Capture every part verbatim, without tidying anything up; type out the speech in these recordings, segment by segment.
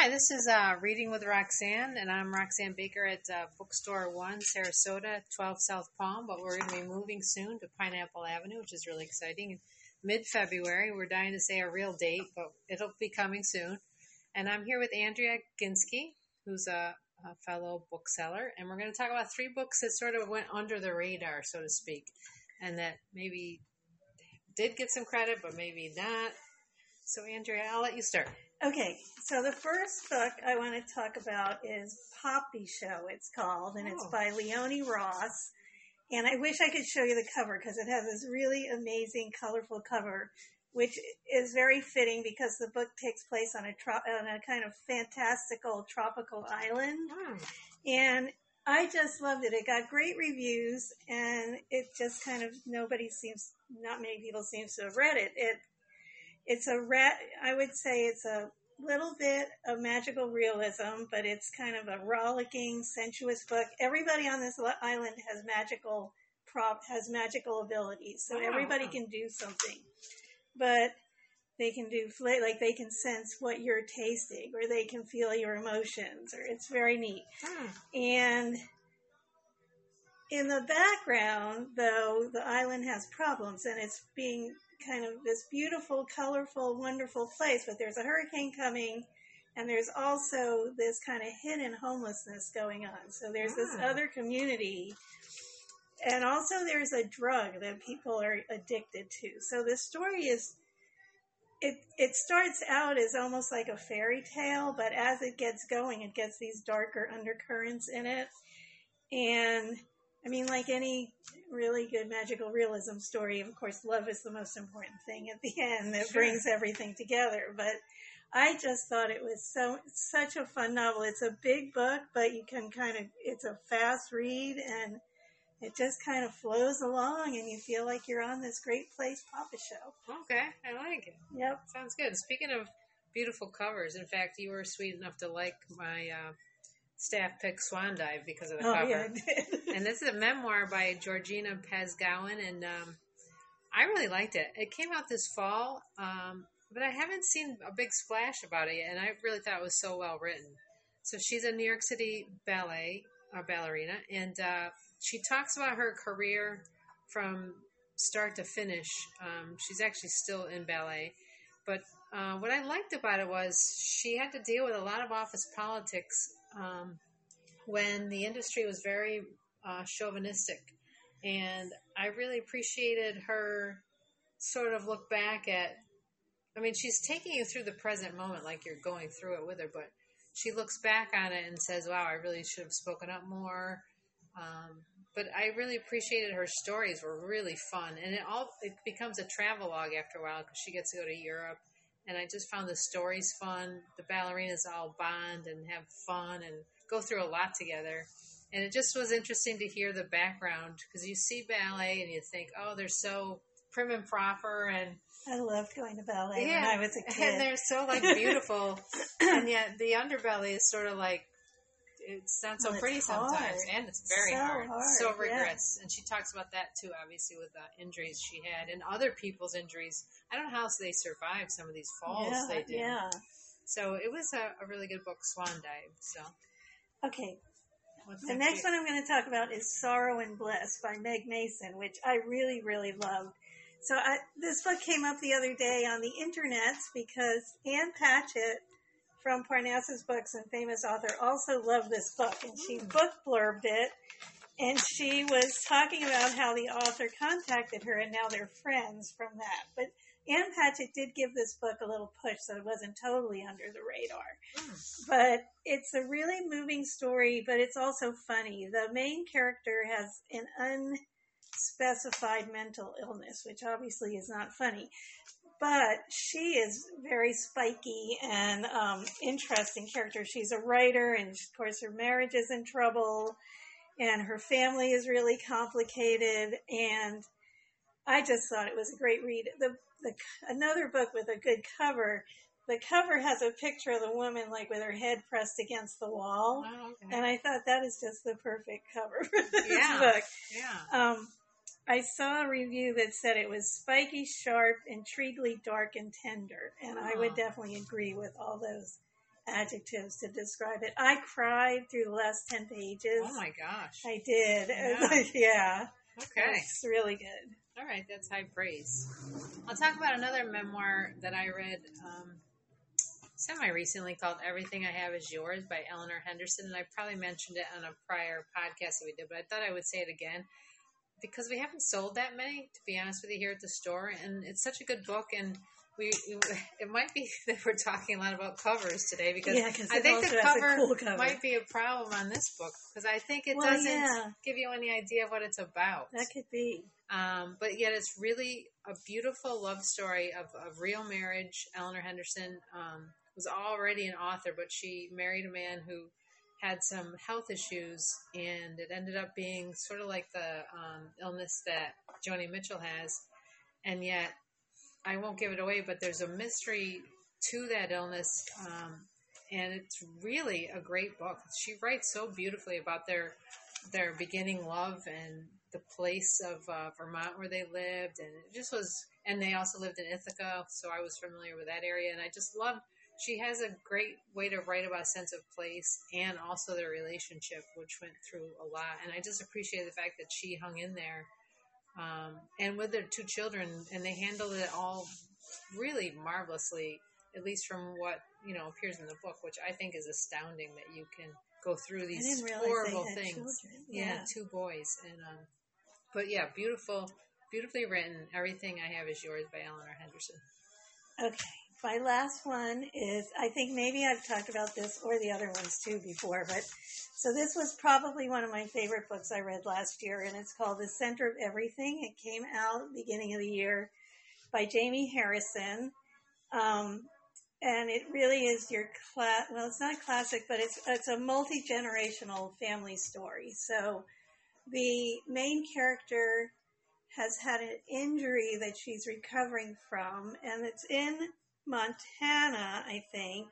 Hi, this is uh, Reading with Roxanne, and I'm Roxanne Baker at uh, Bookstore One, Sarasota, twelve South Palm, but we're going to be moving soon to Pineapple Avenue, which is really exciting. Mid-February, we're dying to say a real date, but it'll be coming soon. And I'm here with Andrea Ginsky, who's a, a fellow bookseller, and we're going to talk about three books that sort of went under the radar, so to speak, and that maybe did get some credit, but maybe not. So, Andrea, I'll let you start. Okay, so the first book I want to talk about is Poppy Show, it's called, and oh. It's by Leonie Ross. And I wish I could show you the cover because it has this really amazing, colorful cover, which is very fitting because the book takes place on a tro- on a kind of fantastical tropical island. Oh. And I just loved it. It got great reviews, and it just kind of, nobody seems, not many people seems to have read it. It It's a rat. I would say it's a little bit of magical realism, but it's kind of a rollicking, sensuous book. Everybody on this island has magical prop has magical abilities, so wow. Everybody can do something. But they can do like they can sense what you're tasting, or they can feel your emotions, or it's very neat. Hmm. And in the background, though, the island has problems, and it's being kind of this beautiful, colorful, wonderful place, but there's a hurricane coming, and there's also this kind of hidden homelessness going on. So there's yeah. this other community, and also there's a drug that people are addicted to. So the story is, it it starts out as almost like a fairy tale, but as it gets going, it gets these darker undercurrents in it. And I mean, like any really good magical realism story, of course, love is the most important thing at the end that sure. brings everything together. But I just thought it was so such a fun novel. It's a big book, but you can kind of, it's a fast read, and it just kind of flows along, and you feel like you're on this great place Papa Show. Okay, I like it. Yep. Sounds good. Speaking of beautiful covers, in fact, you were sweet enough to like my uh, staff pick Swan Dive because of the oh, cover. Yeah, I did. And this is a memoir by Georgina Pazgowan, and um, I really liked it. It came out this fall, um, but I haven't seen a big splash about it yet, and I really thought it was so well written. So she's a New York City ballet uh, ballerina, and uh, she talks about her career from start to finish. Um, she's actually still in ballet, but uh, what I liked about it was she had to deal with a lot of office politics um, when the industry was very uh, chauvinistic. And I really appreciated her sort of look back at, I mean, she's taking you through the present moment like you're going through it with her, but she looks back on it and says, wow, I really should have spoken up more. Um, but I really appreciated her stories were really fun. And it all it becomes a travelogue after a while because she gets to go to Europe. And I just found the stories fun. The ballerinas all bond and have fun and go through a lot together. And it just was interesting to hear the background because you see ballet and you think, oh, they're so prim and proper. And I loved going to ballet yeah, when I was a kid. And they're so like beautiful. And yet the underbelly is sort of like, it's not so well, pretty hard. sometimes. And it's very so hard. hard. So rigorous. Yeah. And she talks about that too, obviously, with the injuries she had and other people's injuries. I don't know how they survived some of these falls yeah, they did. Yeah. So it was a, a really good book, Swan Dive. So okay. What's the next one I'm going to talk about is Sorrow and Bliss by Meg Mason, which I really, really loved. So I, this book came up the other day on the internets because Ann Patchett from Parnassus Books and famous author also loved this book, and she mm. book blurbed it, and she was talking about how the author contacted her, and now they're friends from that. But Ann Patchett did give this book a little push, so it wasn't totally under the radar. Mm. But it's a really moving story, but it's also funny. The main character has an unspecified mental illness, which obviously is not funny. But she is very spiky and um, interesting character. She's a writer, and of course her marriage is in trouble, and her family is really complicated, and I just thought it was a great read. The, the another book with a good cover. The cover has a picture of the woman like with her head pressed against the wall, oh, okay. And I thought that is just the perfect cover for this yeah. book. Yeah. Um, I saw a review that said it was spiky, sharp, intriguingly dark and tender, and oh. I would definitely agree with all those adjectives to describe it. I cried through the last ten pages. Oh my gosh. I did. Yeah. yeah. Okay. It's really good. All right, that's high praise. I'll talk about another memoir that I read um, semi-recently called Everything I Have Is Yours by Eleanor Henderson, and I probably mentioned it on a prior podcast that we did, but I thought I would say it again because we haven't sold that many, to be honest with you, here at the store, and it's such a good book, and we it might be that we're talking a lot about covers today because yeah, I think the cover, cool cover might be a problem on this book because I think it well, doesn't yeah. give you any idea of what it's about. That could be. Um, but yet it's really a beautiful love story of, of real marriage. Eleanor Henderson um, was already an author, but she married a man who had some health issues, and it ended up being sort of like the um, illness that Joni Mitchell has. And yet, I won't give it away, but there's a mystery to that illness, um, and it's really a great book. She writes so beautifully about their their beginning love and the place of uh, Vermont where they lived, and it just was. And they also lived in Ithaca, so I was familiar with that area, and I just loved. She has a great way to write about a sense of place and also their relationship, which went through a lot. And I just appreciate the fact that she hung in there. Um, and with their two children, and they handled it all really marvelously, at least from what, you know, appears in the book, which I think is astounding that you can go through these horrible things. Yeah. yeah, two boys. And um, but yeah, beautiful, beautifully written. Everything I Have Is Yours by Eleanor Henderson. Okay. My last one is, I think maybe I've talked about this or the other ones too before, but so this was probably one of my favorite books I read last year, and it's called The Center of Everything. It came out at the beginning of the year by Jamie Harrison, um, and it really is your class. Well, it's not classic, but it's it's a multi-generational family story. So the main character has had an injury that she's recovering from, and it's in Montana, I think,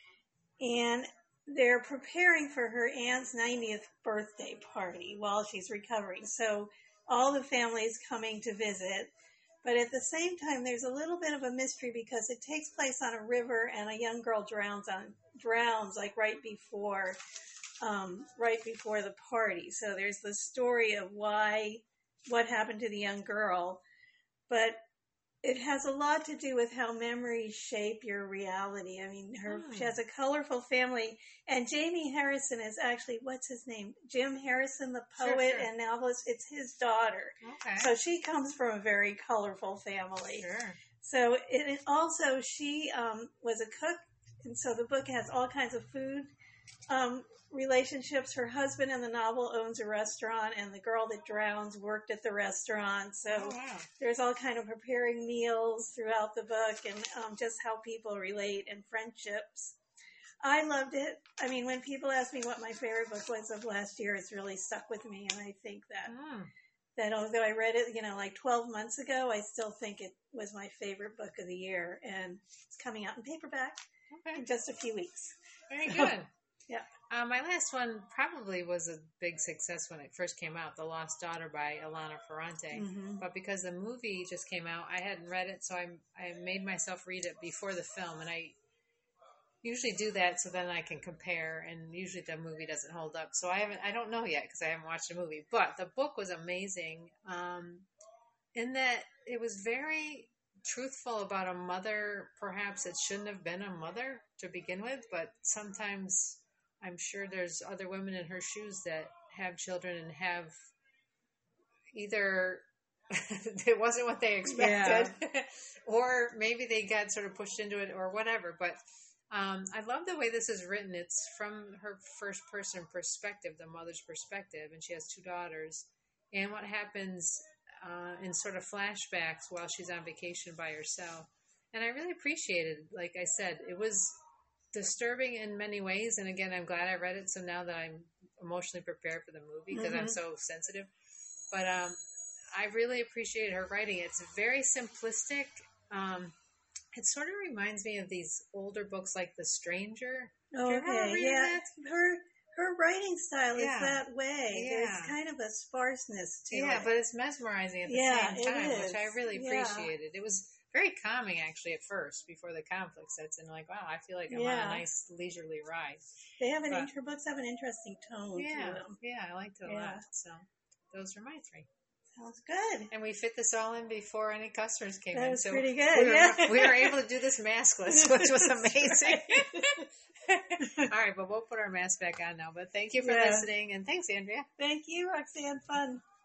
and they're preparing for her aunt's ninetieth birthday party while she's recovering. So all the family's coming to visit, but at the same time, there's a little bit of a mystery because it takes place on a river, and a young girl drowns on drowns like right before, um, right before the party. So there's the story of why, what happened to the young girl, but it has a lot to do with how memories shape your reality. I mean, her oh. she has a colorful family, and Jamie Harrison is actually, what's his name? Jim Harrison, the poet sure, sure. and novelist. It's his daughter. Okay. So she comes from a very colorful family. Sure. So it, it also, she um, was a cook, and so the book has all kinds of food um, relationships. Her husband in the novel owns a restaurant, and the girl that drowns worked at the restaurant. So oh, wow. there's all kind of preparing meals throughout the book, and um, just how people relate and friendships. I loved it. I mean, when people ask me what my favorite book was of last year, it's really stuck with me, and I think that mm. that although I read it, you know, like twelve months ago, I still think it was my favorite book of the year, and it's coming out in paperback okay. in just a few weeks. Very good. Yeah. Uh, my last one probably was a big success when it first came out, The Lost Daughter by Elena Ferrante. Mm-hmm. But because the movie just came out, I hadn't read it, so I I made myself read it before the film, and I usually do that so then I can compare, and usually the movie doesn't hold up. So I haven't, I don't know yet because I haven't watched the movie. But the book was amazing um, in that it was very truthful about a mother, perhaps it shouldn't have been a mother to begin with, but sometimes I'm sure there's other women in her shoes that have children and have either it wasn't what they expected yeah. or maybe they got sort of pushed into it or whatever. But um, I love the way this is written. It's from her first person perspective, the mother's perspective, and she has two daughters. And what happens uh, in sort of flashbacks while she's on vacation by herself. And I really appreciated, like I said, it was disturbing in many ways, and again, I'm glad I read it, so now that I'm emotionally prepared for the movie, because mm-hmm. I'm so sensitive, but um, I really appreciated her writing. It's very simplistic. Um, it sort of reminds me of these older books like The Stranger. Okay, yeah, that? her her writing style yeah. is that way. Yeah. There's kind of a sparseness to yeah, it. Yeah, but it's mesmerizing at the yeah, same time, it is. which I really yeah. appreciated. It was very calming actually at first before the conflict sets in. Like, wow, I feel like I'm Yeah. on a nice leisurely ride. They have an But- her books have an interesting tone Yeah, to them. yeah, I liked it a Yeah. lot. So those are my three. Sounds good. And we fit this all in before any customers came That in. was so pretty good, We were, yeah. we were able to do this maskless, which was amazing. All right, but we'll put our mask back on now. But thank you for Yeah. listening, and thanks, Andrea. Thank you, Roxanne. Fun.